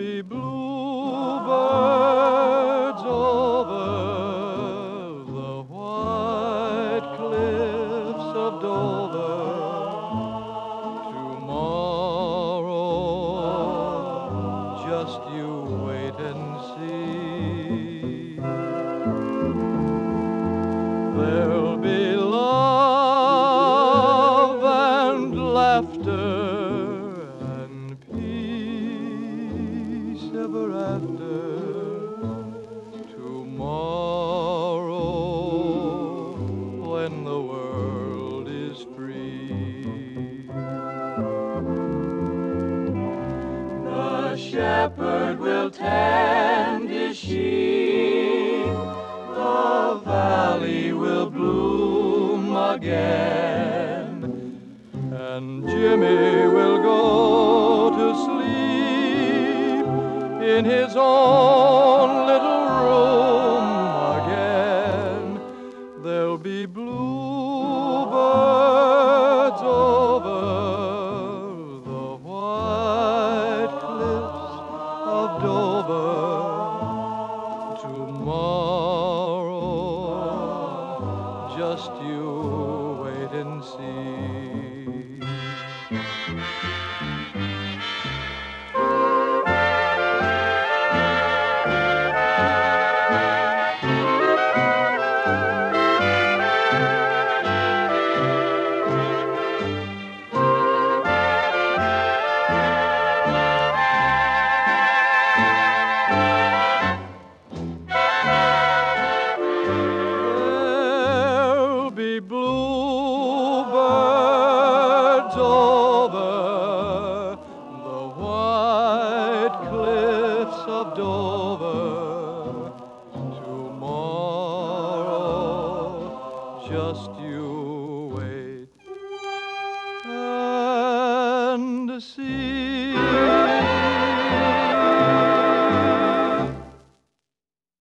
be bluebirds over the white cliffs of Dover. Tomorrow, just you wait and see. There'll be love and laughter and peace ever after. Tomorrow, when the world is free. The shepherd will tend his sheep, the valley will bloom again, and Jimmy will go to sleep in his own little room again. There'll be bluebirds over the white cliffs of Dover. Tomorrow, just you wait and see. There'll be bluebirds over the white cliffs of Dover.